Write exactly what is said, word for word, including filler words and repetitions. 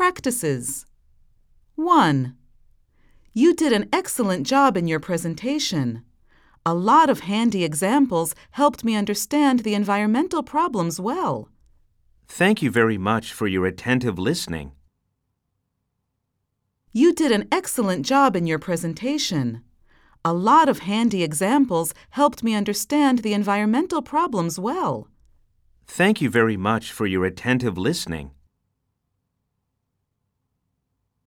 Practices. one. You did an excellent job in your presentation. A lot of handy examples helped me understand the environmental problems well. Thank you very much for your attentive listening. You did an excellent job in your presentation. A lot of handy examples helped me understand the environmental problems well. Thank you very much for your attentive listening.